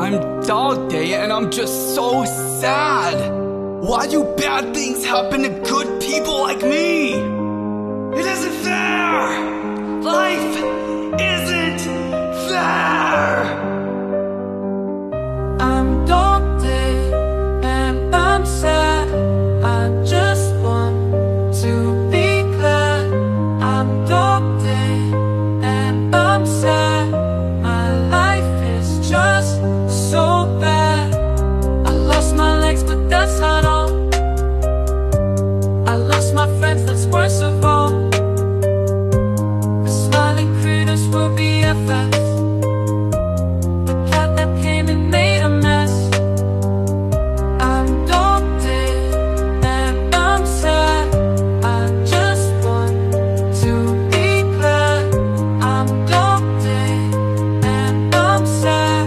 I'm Dog Day and I'm just so sad. Why do bad things happen to good people like me? It isn't fair! Life isn't fair!